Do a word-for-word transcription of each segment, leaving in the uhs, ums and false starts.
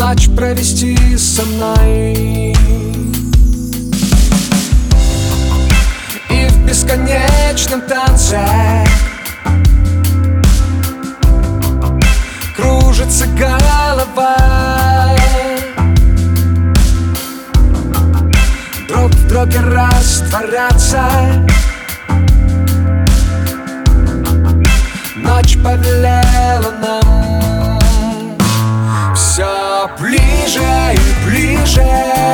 ночь провести со мной. И в бесконечном танце кружится голова, друг в друге растворяться. Ночь повелела нам все ближе и ближе.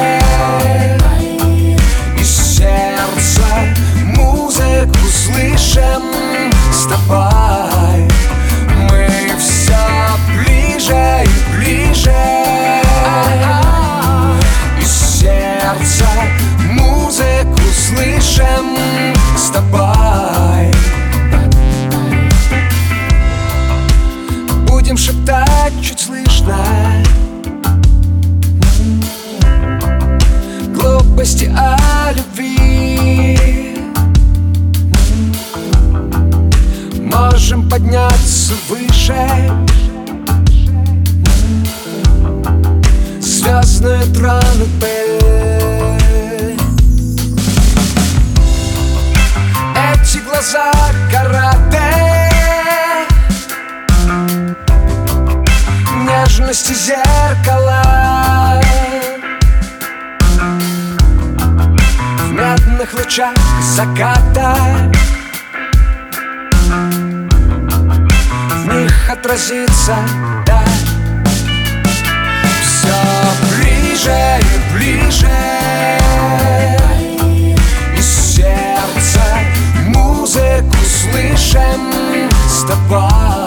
Из сердца музыку слышим с тобой. Мы все ближе и ближе. Из сердца музыку слышим с тобой. Будем шептать чуть слышно глупости о любви. Можем подняться выше, звездные троны пыль. Эти глаза карате, нежности зеркала, в медных лучах заката. В них отразится, да, все ближе и ближе. Из сердца музыку слышим с тобой.